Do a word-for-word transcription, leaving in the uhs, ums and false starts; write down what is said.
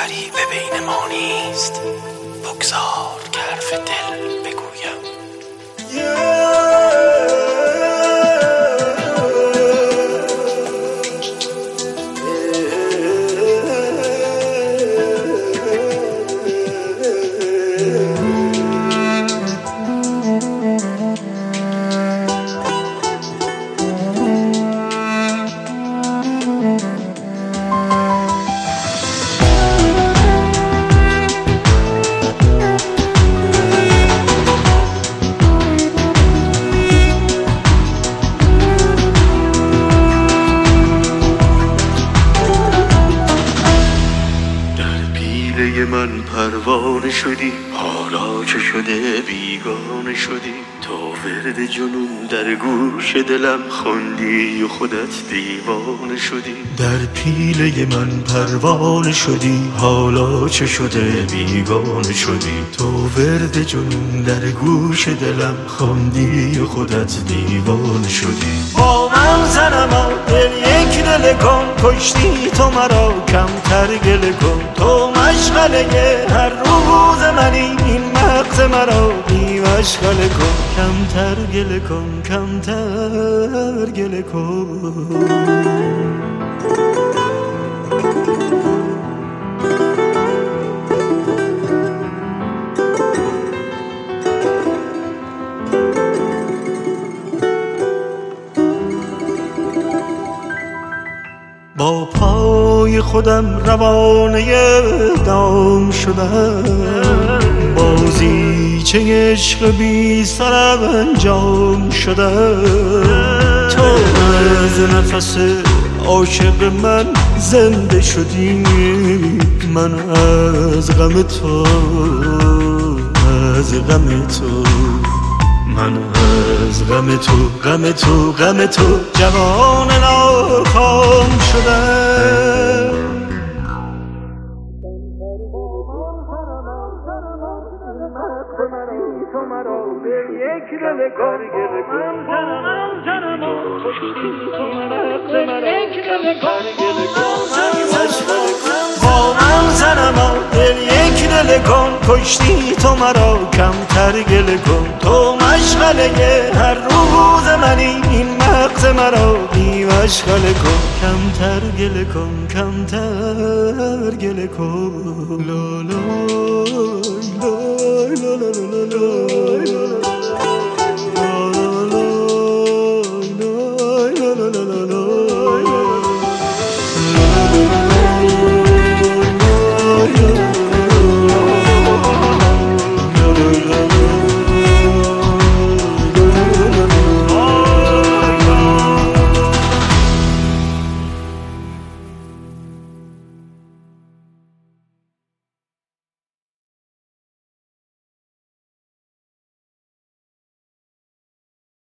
داوری به بین ما نیست، بگذار که حرف دل بگویم. من پروانه شدی، حالا چه شده بیگانه شدی. تو ورد جنون در گوش دلم خوندی و خودت دیوانه شدی. در پیله من پروانه شدی، حالا چه شده بیگانه شدی. تو ورد جنون در گوش دلم خوندی و خودت دیوانه شدی. با من زنما دل یک دل کن، کشتی تو مرا کمتر گله کن. تو مشغله هر روز منی، این مغز مرا بی مشغله کن. کمتر گله کن، کمتر گله کن. با پای خودم روانه دام شدم، بازیچه عشق بی سرم انجام شدم. تو از نفس عاشق من زنده شدی، من از غم تو، از غم تو، من از غم تو، غم تو، غم تو جوان ناکام شدم. با من زنما دل یک دل کن، کشتی تو مرا کمتر گله کن. تو مشغله هر روز منی، این مغز مرا بی مشغله کن. کمتر گله کن، کمتر گله کن. لا لا لا لا لا لا لا.